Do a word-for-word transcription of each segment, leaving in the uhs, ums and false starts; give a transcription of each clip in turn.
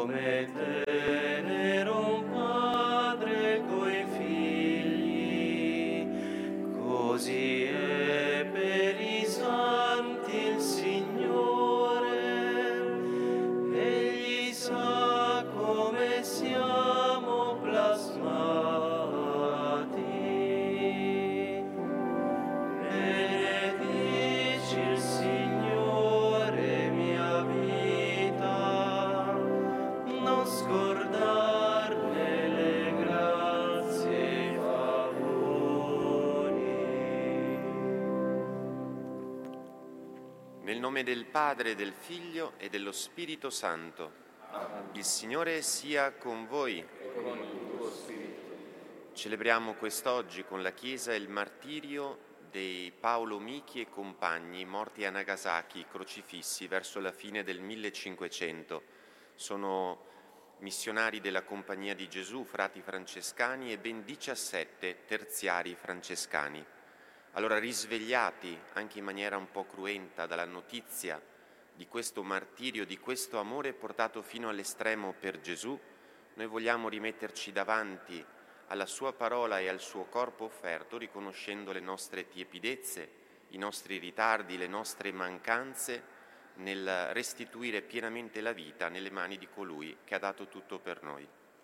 come tenero un padre coi figli, così è per i santi il Signore. Egli sa come siamo plasmati. Benedici il Signore, mia vita, non scordarne le grazie e i favori. Nel nome del Padre, del Figlio e dello Spirito Santo. Il Signore sia con voi. Con il tuo spirito. Celebriamo quest'oggi con la Chiesa il martirio dei Paolo Michi e compagni morti a Nagasaki, crocifissi verso la fine del millecinquecento. Sono missionari della Compagnia di Gesù, frati francescani e ben diciassette terziari francescani. Allora, risvegliati anche in maniera un po' cruenta dalla notizia di questo martirio, di questo amore portato fino all'estremo per Gesù, noi vogliamo rimetterci davanti alla sua parola e al suo corpo offerto, riconoscendo le nostre tiepidezze, i nostri ritardi, le nostre mancanze, nel restituire pienamente la vita nelle mani di colui che ha dato tutto per noi.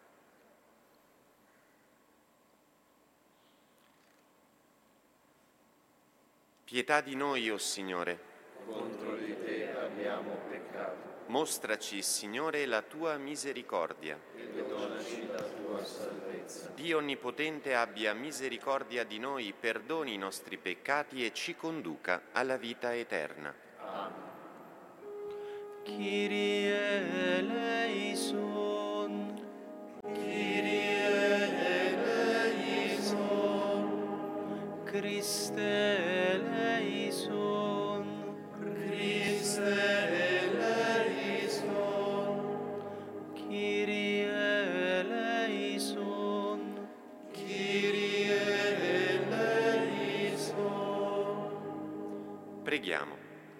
Pietà di noi, o Signore. Contro di te abbiamo peccato. Mostraci, Signore, la tua misericordia. E donaci la tua salvezza. Dio Onnipotente abbia misericordia di noi, perdoni i nostri peccati e ci conduca alla vita eterna. Amen. Kyrie eleison, Kyrie eleison, Christe eleison, Christe eleison, Kyrie eleison, Kyrie eleison. Preghiamo.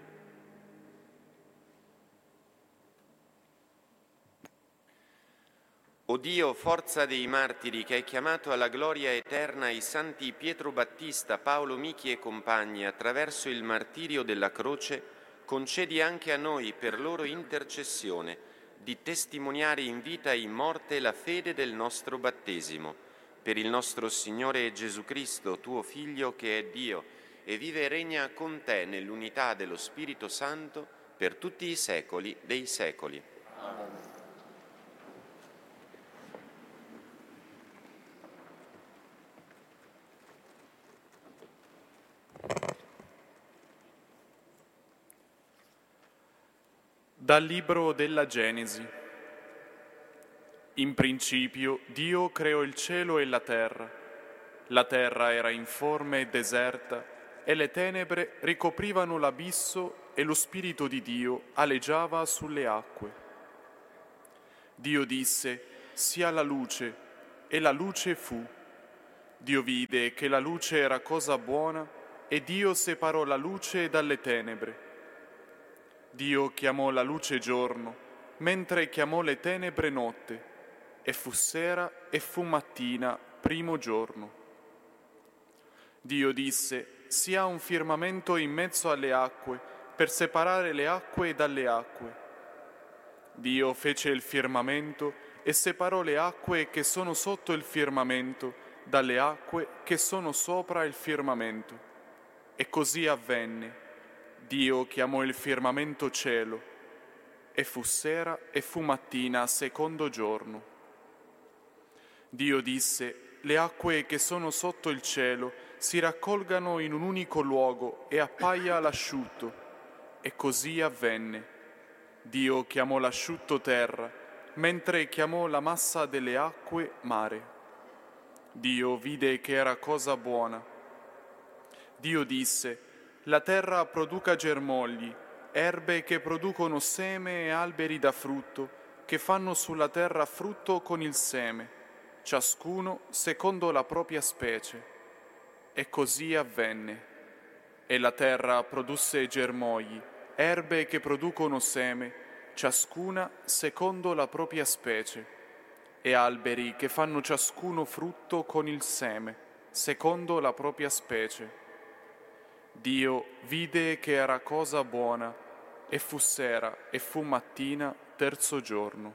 O Dio, forza dei martiri, che hai chiamato alla gloria eterna i santi Pietro Battista, Paolo Michi e compagni attraverso il martirio della croce, concedi anche a noi, per loro intercessione, di testimoniare in vita e in morte la fede del nostro battesimo. Per il nostro Signore Gesù Cristo, tuo Figlio, che è Dio, e vive e regna con te nell'unità dello Spirito Santo, per tutti i secoli dei secoli. Amen. Dal libro della Genesi. In principio Dio creò il cielo e la terra. La terra era informe e deserta e le tenebre ricoprivano l'abisso e lo Spirito di Dio aleggiava sulle acque. Dio disse: sia la luce, e la luce fu. Dio vide che la luce era cosa buona e Dio separò la luce dalle tenebre. Dio chiamò la luce giorno, mentre chiamò le tenebre notte, e fu sera e fu mattina, primo giorno. Dio disse: sia un firmamento in mezzo alle acque, per separare le acque dalle acque. Dio fece il firmamento e separò le acque che sono sotto il firmamento dalle acque che sono sopra il firmamento. E così avvenne. Dio chiamò il firmamento cielo, e fu sera e fu mattina, secondo giorno. Dio disse: le acque che sono sotto il cielo si raccolgano in un unico luogo e appaia l'asciutto. E così avvenne. Dio chiamò l'asciutto terra, mentre chiamò la massa delle acque mare. Dio vide che era cosa buona. Dio disse: la terra produca germogli, erbe che producono seme e alberi da frutto, che fanno sulla terra frutto con il seme, ciascuno secondo la propria specie. E così avvenne. E la terra produsse germogli, erbe che producono seme, ciascuna secondo la propria specie, e alberi che fanno ciascuno frutto con il seme, secondo la propria specie. Dio vide che era cosa buona, e fu sera e fu mattina, terzo giorno.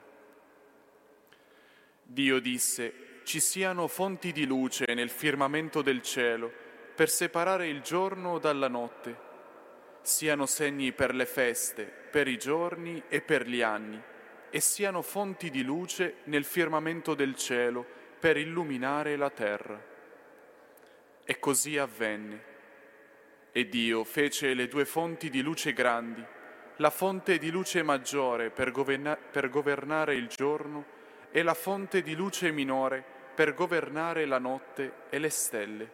Dio disse: ci siano fonti di luce nel firmamento del cielo, per separare il giorno dalla notte. Siano segni per le feste, per i giorni e per gli anni, e siano fonti di luce nel firmamento del cielo, per illuminare la terra. E così avvenne. E Dio fece le due fonti di luce grandi, la fonte di luce maggiore per, governa- per governare il giorno e la fonte di luce minore per governare la notte e le stelle.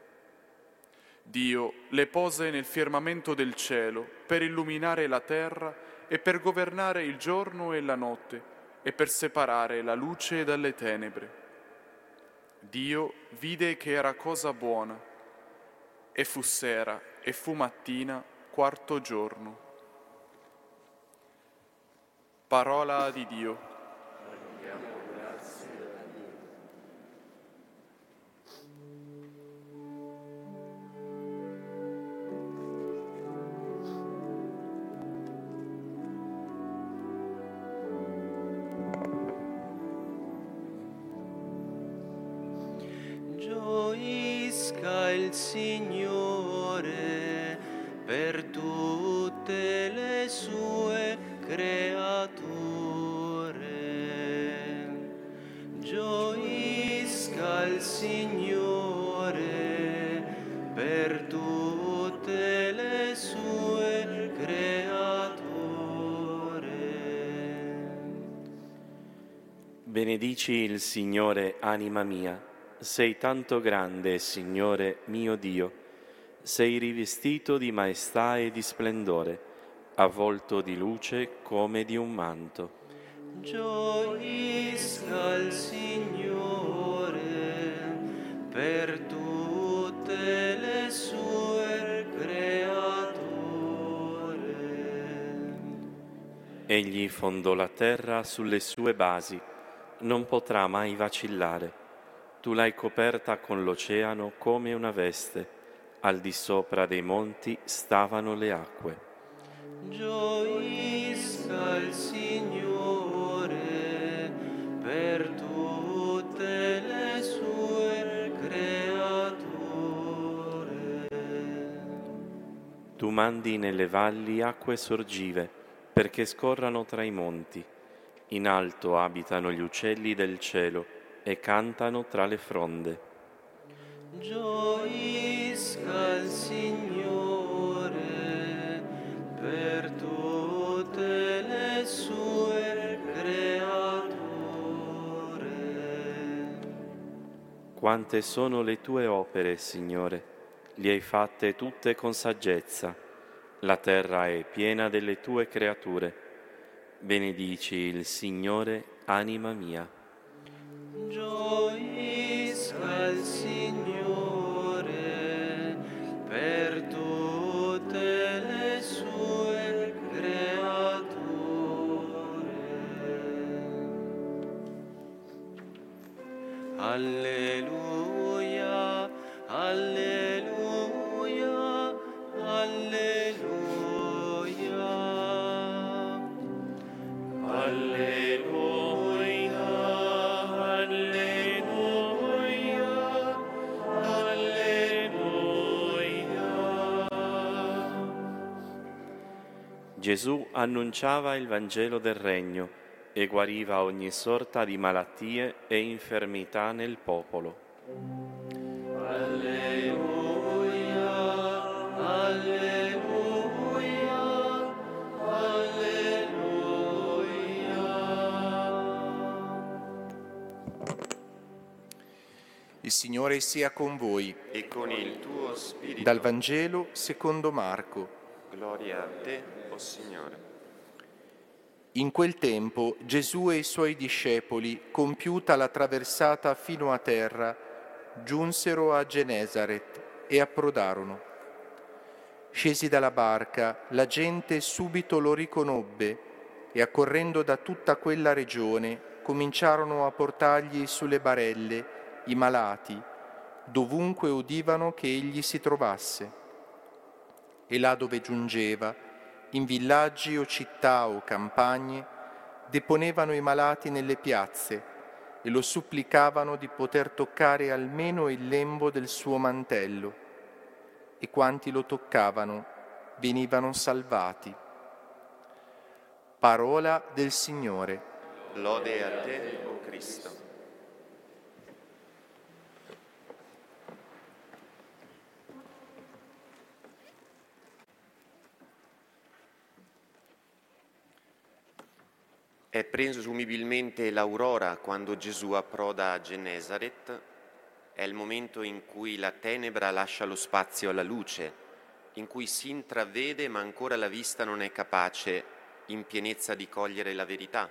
Dio le pose nel firmamento del cielo per illuminare la terra e per governare il giorno e la notte e per separare la luce dalle tenebre. Dio vide che era cosa buona, e fu sera e fu mattina, quarto giorno. Parola di Dio. Gioisca il Signore per tutte le sue creature. Gioisca il Signore per tutte le sue creature. Benedici il Signore, anima mia. Sei tanto grande, Signore mio Dio, sei rivestito di maestà e di splendore, avvolto di luce come di un manto. Gioisca il Signore per tutte le sue creature. Egli fondò la terra sulle sue basi, non potrà mai vacillare. Tu l'hai coperta con l'oceano come una veste, al di sopra dei monti stavano le acque. Gioisca il Signore per tutte le sue creature. Tu mandi nelle valli acque sorgive, perché scorrano tra i monti. In alto abitano gli uccelli del cielo, e cantano tra le fronde. Gioisca il Signore per tutte le sue creature. Quante sono le tue opere, Signore, le hai fatte tutte con saggezza. La terra è piena delle tue creature. Benedici il Signore, anima mia. Gioisca il Signore per tutte le sue creature. Alleluia, alleluia, alleluia. Alleluia, alleluia, alleluia. Gesù annunciava il Vangelo del Regno e guariva ogni sorta di malattie e infermità nel popolo. Alleluia, alleluia, alleluia. Il Signore sia con voi. E con il tuo spirito. Dal Vangelo secondo Marco. Gloria a te, o Signore. In quel tempo Gesù e i suoi discepoli, compiuta la traversata fino a terra, giunsero a Genesaret e approdarono. Scesi dalla barca, la gente subito lo riconobbe e accorrendo da tutta quella regione cominciarono a portargli sulle barelle i malati, dovunque udivano che egli si trovasse. E là dove giungeva, in villaggi o città o campagne, deponevano i malati nelle piazze e lo supplicavano di poter toccare almeno il lembo del suo mantello, e quanti lo toccavano venivano salvati. Parola del Signore. Lode a te, o Cristo. È presumibilmente l'aurora quando Gesù approda a Genesaret. È il momento in cui la tenebra lascia lo spazio alla luce, in cui si intravede ma ancora la vista non è capace in pienezza di cogliere la verità.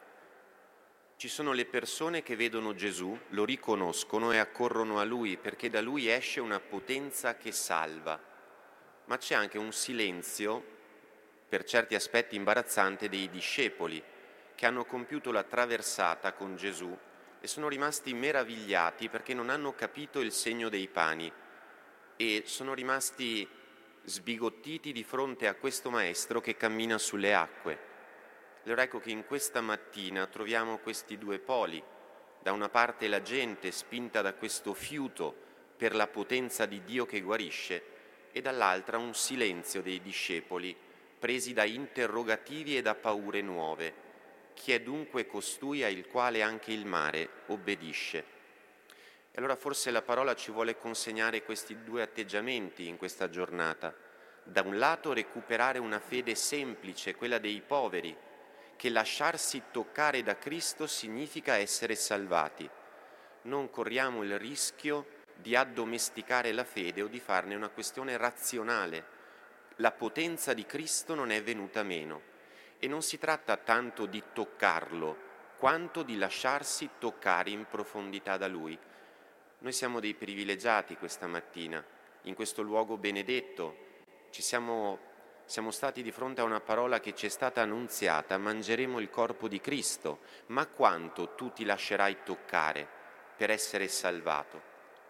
Ci sono le persone che vedono Gesù, lo riconoscono e accorrono a Lui perché da Lui esce una potenza che salva, ma c'è anche un silenzio, per certi aspetti imbarazzante, dei discepoli che hanno compiuto la traversata con Gesù e sono rimasti meravigliati perché non hanno capito il segno dei pani e sono rimasti sbigottiti di fronte a questo maestro che cammina sulle acque. Allora ecco che in questa mattina troviamo questi due poli. Da una parte la gente spinta da questo fiuto per la potenza di Dio che guarisce e dall'altra un silenzio dei discepoli presi da interrogativi e da paure nuove. Chi è dunque costui al quale anche il mare obbedisce? E allora forse la parola ci vuole consegnare questi due atteggiamenti in questa giornata. Da un lato recuperare una fede semplice, quella dei poveri, che lasciarsi toccare da Cristo significa essere salvati. Non corriamo il rischio di addomesticare la fede o di farne una questione razionale. La potenza di Cristo non è venuta meno. E non si tratta tanto di toccarlo, quanto di lasciarsi toccare in profondità da Lui. Noi siamo dei privilegiati questa mattina, in questo luogo benedetto. Ci siamo, siamo stati di fronte a una parola che ci è stata annunziata: mangeremo il corpo di Cristo. Ma quanto tu ti lascerai toccare per essere salvato?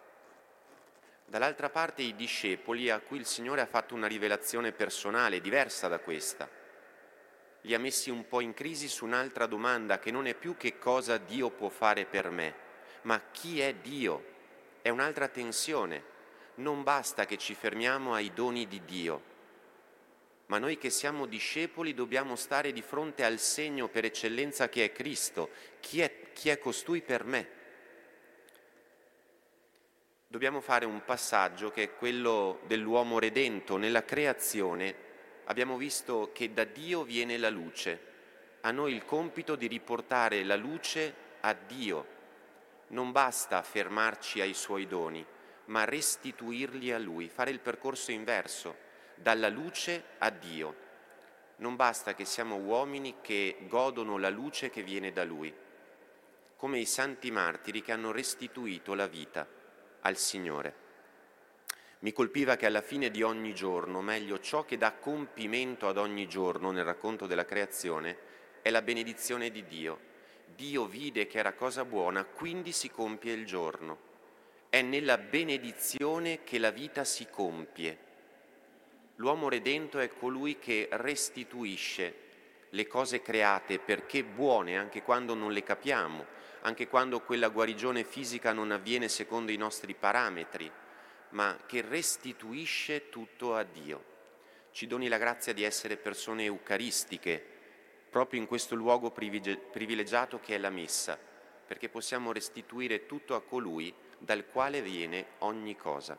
Dall'altra parte i discepoli a cui il Signore ha fatto una rivelazione personale diversa da questa. Li ha messi un po' in crisi su un'altra domanda che non è più che cosa Dio può fare per me, ma chi è Dio? È un'altra tensione. Non basta che ci fermiamo ai doni di Dio, ma noi che siamo discepoli dobbiamo stare di fronte al segno per eccellenza che è Cristo. Chi è, chi è costui per me? Dobbiamo fare un passaggio che è quello dell'uomo redento. Nella creazione abbiamo visto che da Dio viene la luce. A noi il compito di riportare la luce a Dio. Non basta fermarci ai suoi doni, ma restituirli a Lui, fare il percorso inverso, dalla luce a Dio. Non basta che siamo uomini che godono la luce che viene da Lui, come i santi martiri che hanno restituito la vita al Signore. Mi colpiva che alla fine di ogni giorno, meglio ciò che dà compimento ad ogni giorno nel racconto della creazione, è la benedizione di Dio. Dio vide che era cosa buona, quindi si compie il giorno. È nella benedizione che la vita si compie. L'uomo redento è colui che restituisce le cose create perché buone, anche quando non le capiamo, anche quando quella guarigione fisica non avviene secondo i nostri parametri, ma che restituisce tutto a Dio. Ci doni la grazia di essere persone eucaristiche, proprio in questo luogo privilegiato che è la Messa, perché possiamo restituire tutto a colui dal quale viene ogni cosa.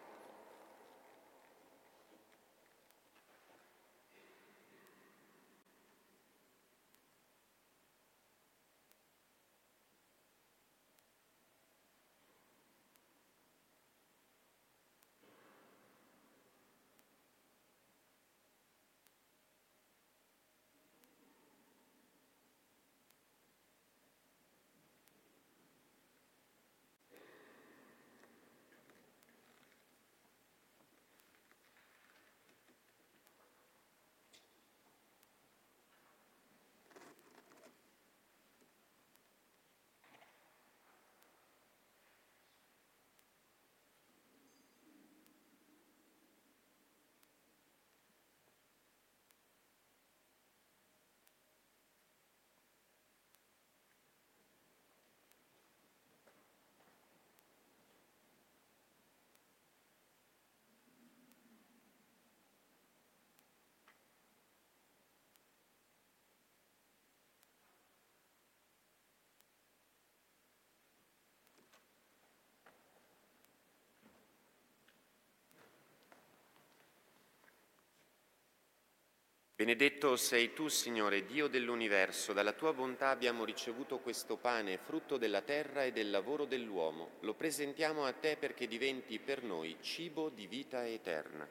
Benedetto sei tu, Signore, Dio dell'universo, dalla tua bontà abbiamo ricevuto questo pane, frutto della terra e del lavoro dell'uomo. Lo presentiamo a te perché diventi per noi cibo di vita eterna.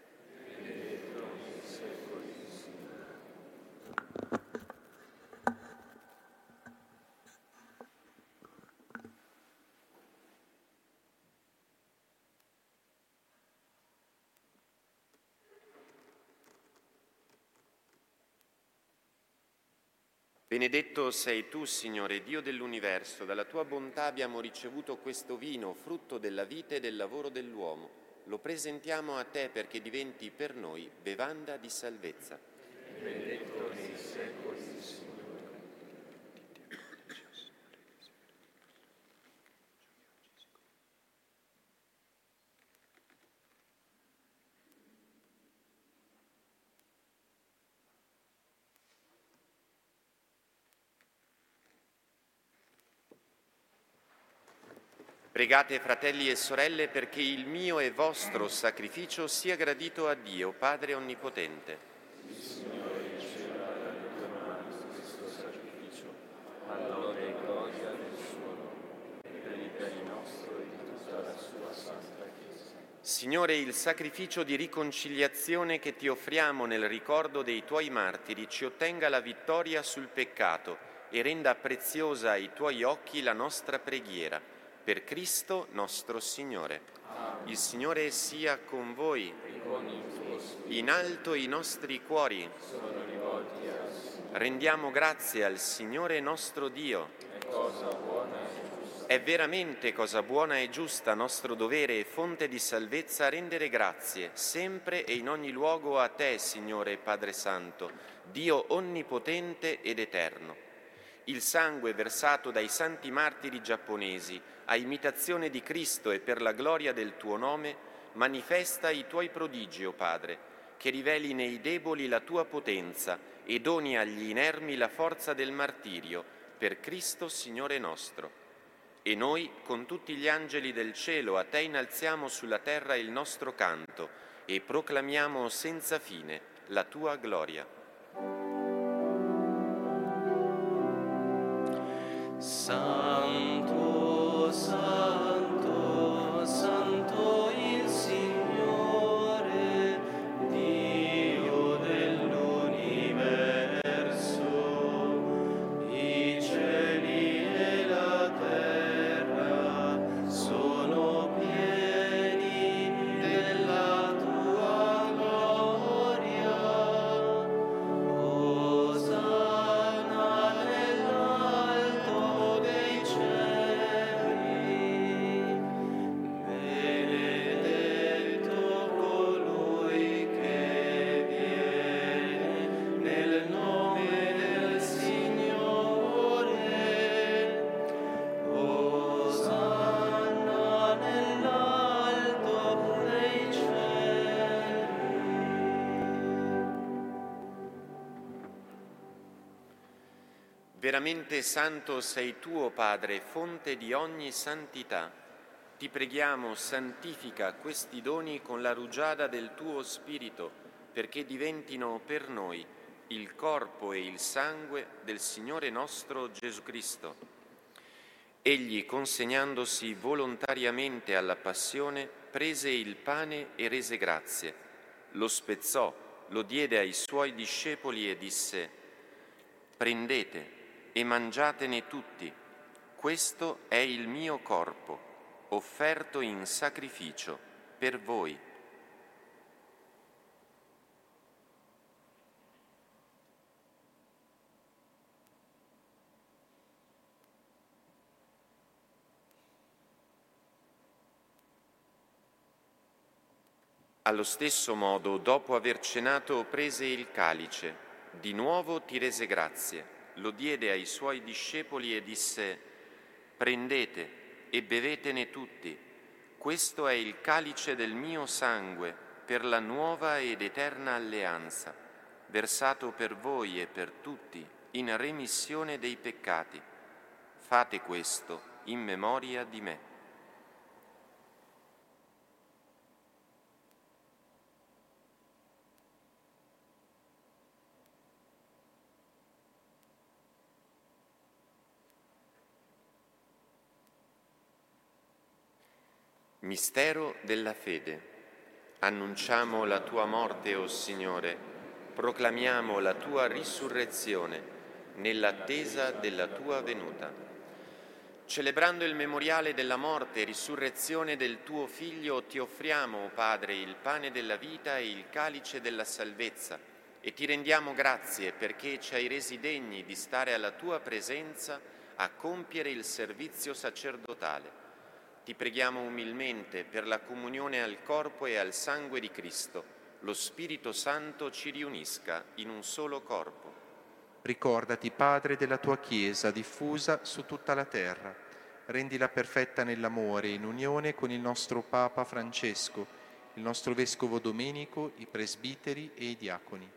Benedetto sei tu, Signore, Dio dell'universo, dalla tua bontà abbiamo ricevuto questo vino, frutto della vita e del lavoro dell'uomo. Lo presentiamo a te perché diventi per noi bevanda di salvezza. Benedetto nei secoli, Signore. Pregate, fratelli e sorelle, perché il mio e vostro sacrificio sia gradito a Dio, Padre Onnipotente. Il Signore riceverà dalle tue mani questo sacrificio, all'onore e gloria del suo nome, per il bene nostro e di tutta la sua santa Chiesa. Signore, il sacrificio di riconciliazione che ti offriamo nel ricordo dei tuoi martiri ci ottenga la vittoria sul peccato e renda preziosa ai tuoi occhi la nostra preghiera. Per Cristo nostro Signore. Il Signore sia con voi. In alto i nostri cuori. Sono rivolti al Signore. Rendiamo grazie al Signore nostro Dio. È cosa buona e giusta. È veramente cosa buona e giusta, nostro dovere e fonte di salvezza, rendere grazie, sempre e in ogni luogo a te, Signore Padre Santo, Dio onnipotente ed eterno. Il sangue versato dai santi martiri giapponesi, a imitazione di Cristo e per la gloria del tuo nome, manifesta i tuoi prodigi, o Padre, che riveli nei deboli la tua potenza e doni agli inermi la forza del martirio, per Cristo Signore nostro. E noi, con tutti gli angeli del cielo, a te innalziamo sulla terra il nostro canto e proclamiamo senza fine la tua gloria. Santo, santo, santo il Signore, Dio dell'universo. I cieli e la terra sono pieni della tua gloria. Osanna nell'alto dei cieli, benedetto colui che viene nel nome del Signore. Osanna nell'alto dei cieli. Veramente santo sei tu, o Padre, fonte di ogni santità. Ti preghiamo, santifica questi doni con la rugiada del tuo Spirito, perché diventino per noi il corpo e il sangue del Signore nostro Gesù Cristo. Egli, consegnandosi volontariamente alla passione, prese il pane e rese grazie. Lo spezzò, lo diede ai suoi discepoli e disse: «Prendete e mangiatene tutti, questo è il mio corpo, offerto in sacrificio per voi». Allo stesso modo, dopo aver cenato, prese il calice, di nuovo ti rese grazie, lo diede ai suoi discepoli e disse: «Prendete e bevetene tutti, questo è il calice del mio sangue per la nuova ed eterna alleanza, versato per voi e per tutti in remissione dei peccati. Fate questo in memoria di me». Mistero della fede. Annunciamo la tua morte, o Signore, proclamiamo la tua risurrezione nell'attesa della tua venuta. Celebrando il memoriale della morte e risurrezione del tuo Figlio, ti offriamo, o Padre, il pane della vita e il calice della salvezza, e ti rendiamo grazie perché ci hai resi degni di stare alla tua presenza a compiere il servizio sacerdotale. Ti preghiamo umilmente per la comunione al corpo e al sangue di Cristo. Lo Spirito Santo ci riunisca in un solo corpo. Ricordati, Padre, della tua Chiesa diffusa su tutta la terra. Rendila perfetta nell'amore, in unione con il nostro Papa Francesco, il nostro Vescovo Domenico, i presbiteri e i diaconi.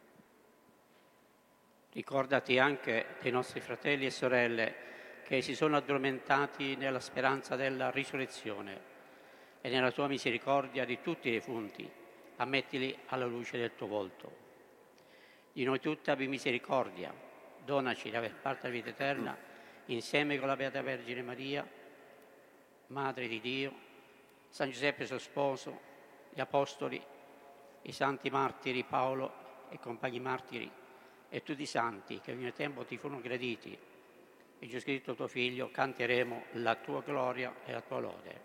Ricordati anche dei nostri fratelli e sorelle che si sono addormentati nella speranza della risurrezione, e nella tua misericordia di tutti i defunti, ammettili alla luce del tuo volto. Di noi tutti abbi misericordia, donaci di aver parte la vita eterna, insieme con la Beata Vergine Maria, Madre di Dio, San Giuseppe suo sposo, gli Apostoli, i santi martiri Paolo e compagni martiri, e tutti i santi che ogni tempo ti furono graditi, e Gesù Cristo tuo Figlio, canteremo la tua gloria e la tua lode.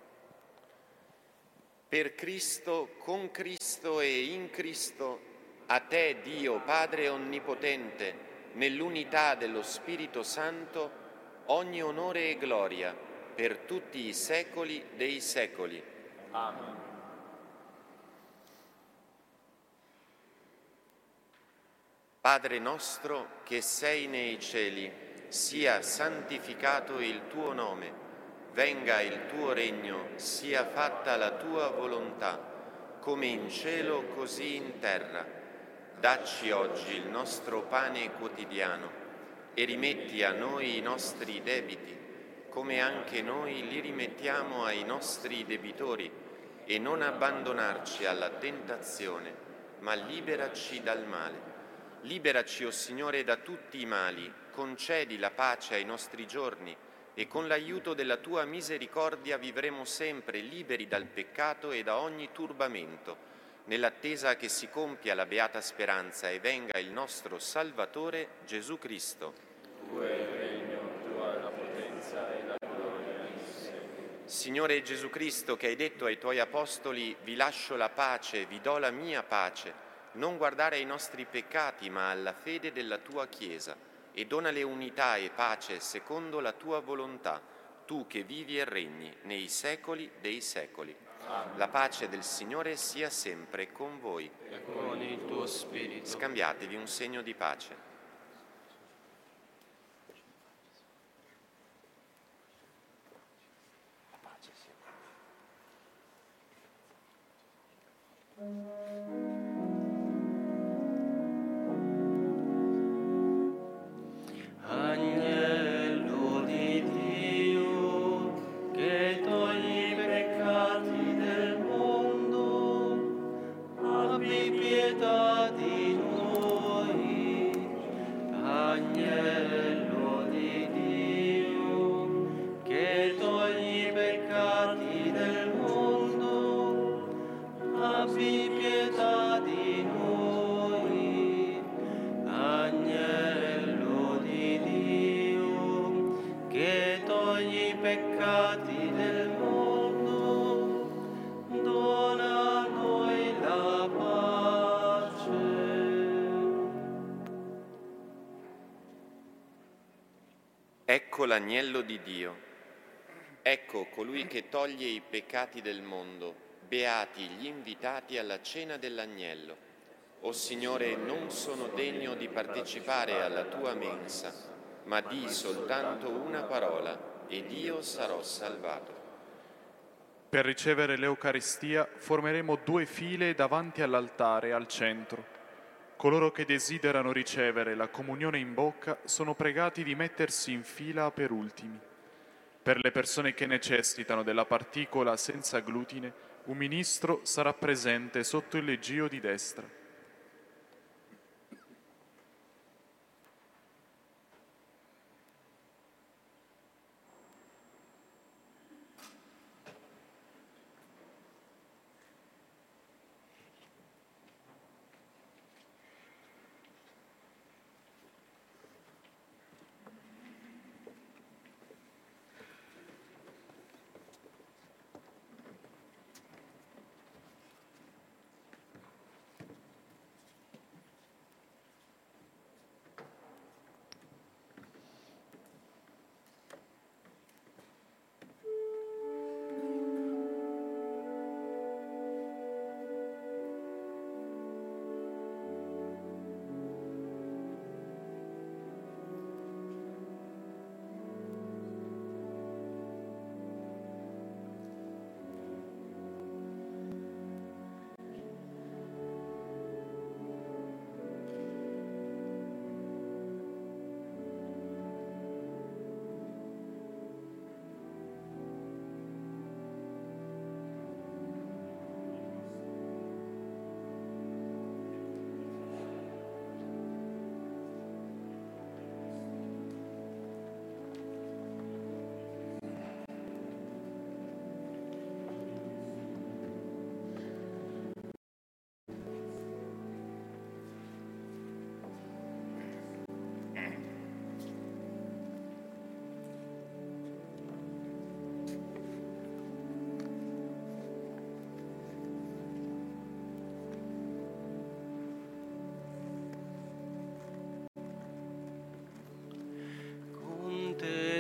Per Cristo, con Cristo e in Cristo, a te, Dio Padre Onnipotente, nell'unità dello Spirito Santo, ogni onore e gloria per tutti i secoli dei secoli. Amen. Padre nostro che sei nei cieli, sia santificato il tuo nome, venga il tuo regno, sia fatta la tua volontà, come in cielo così in terra. Dacci oggi il nostro pane quotidiano e rimetti a noi i nostri debiti, come anche noi li rimettiamo ai nostri debitori, e non abbandonarci alla tentazione, ma liberaci dal male. Liberaci, o Signore, da tutti i mali, concedi la pace ai nostri giorni e con l'aiuto della tua misericordia vivremo sempre liberi dal peccato e da ogni turbamento, nell'attesa che si compia la beata speranza e venga il nostro Salvatore Gesù Cristo. Tuo è il regno, tua la potenza e la gloria in secoli. Signore Gesù Cristo, che hai detto ai tuoi apostoli: vi lascio la pace, vi do la mia pace, non guardare ai nostri peccati ma alla fede della tua Chiesa, e donale unità e pace secondo la tua volontà, tu che vivi e regni nei secoli dei secoli. Amen. La pace del Signore sia sempre con voi. E con il tuo spirito. Scambiatevi un segno di pace. Agnello di Dio, che togli i peccati del mondo, abbi pietà di noi. Agnello di Dio, che togli i peccati del mondo, abbi pietà di noi. Agnello di Dio, che togli i peccati del mondo, dona a noi la pace. Ecco l'agnello di Dio. Ecco colui che toglie i peccati del mondo. Beati gli invitati alla cena dell'agnello. O Signore, non sono degno di partecipare alla tua mensa, ma di soltanto una parola, ed io sarò salvato. Per ricevere l'Eucaristia formeremo due file davanti all'altare al centro. Coloro che desiderano ricevere la comunione in bocca sono pregati di mettersi in fila per ultimi. Per le persone che necessitano della particola senza glutine, un ministro sarà presente sotto il leggio di destra.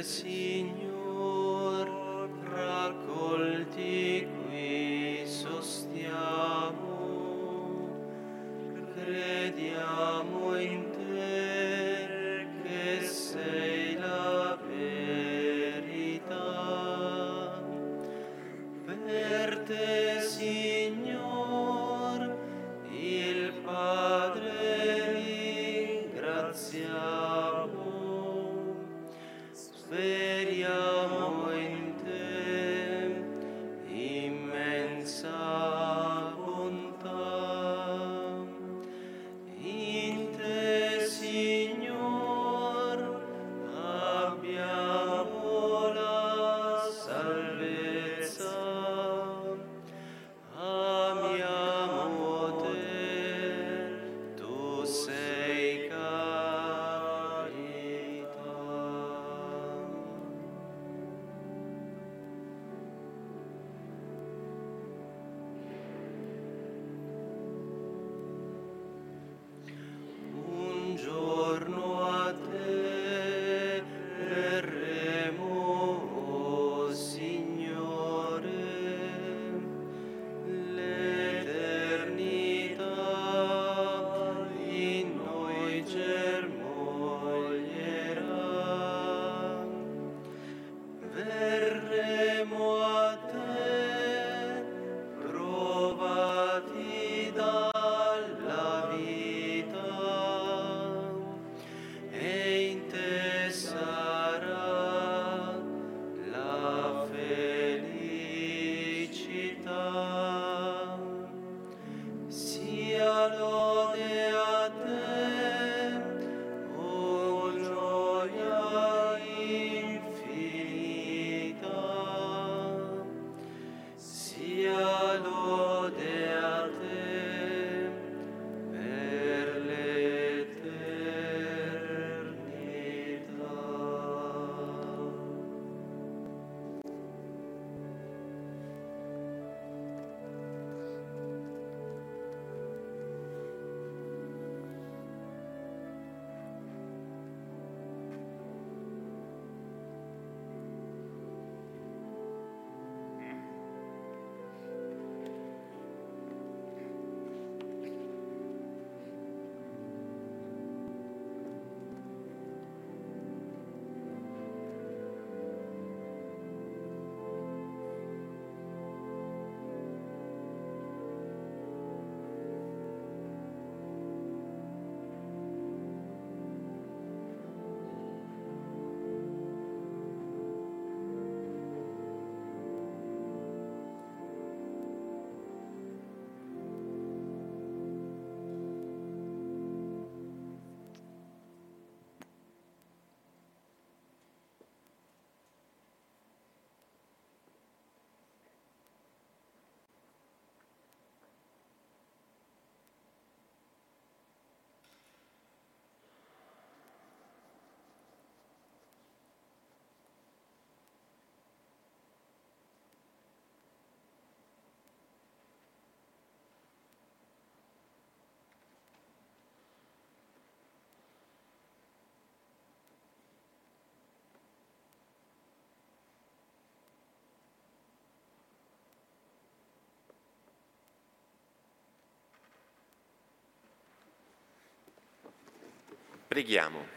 Signor, raccolti qui sostiamo, crediamo in te che sei la verità. Per te, Signor, il Padre ringraziamo. Speriamo in te, immensa bontà. In te, Signor, abbiamo la salvezza. Amiamo te, tu sei carità. Un giorno a te verremo, oh Signore, l'eternità in noi germoglierà. Verremo a te, provati dalla vita, e in te sarà la felicità. Sia lode a te, o gioia infinita. Sia lode a te per l'eternità. Preghiamo.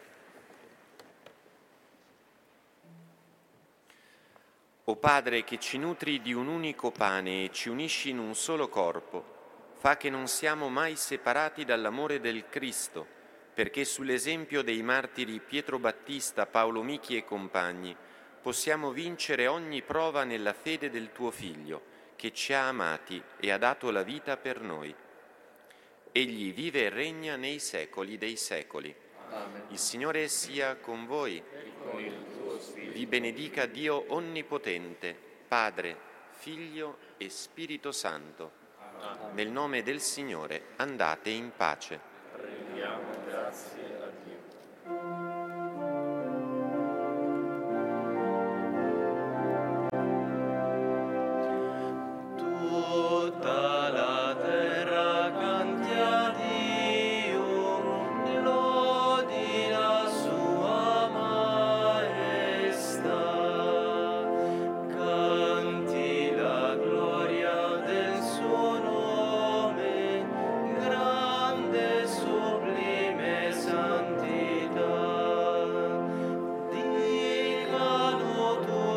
O Padre, che ci nutri di un unico pane e ci unisci in un solo corpo, fa che non siamo mai separati dall'amore del Cristo, perché sull'esempio dei martiri Pietro Battista, Paolo Michi e compagni possiamo vincere ogni prova nella fede del tuo Figlio, che ci ha amati e ha dato la vita per noi. Egli vive e regna nei secoli dei secoli. Amen. Il Signore sia con voi. E con il tuo spirito. Vi benedica Dio Onnipotente, Padre, Figlio e Spirito Santo. Amen. Nel nome del Signore andate in pace. Rendiamo grazie a Dio. Tutta la terra canti a Dio, lodi la sua maestà. tuo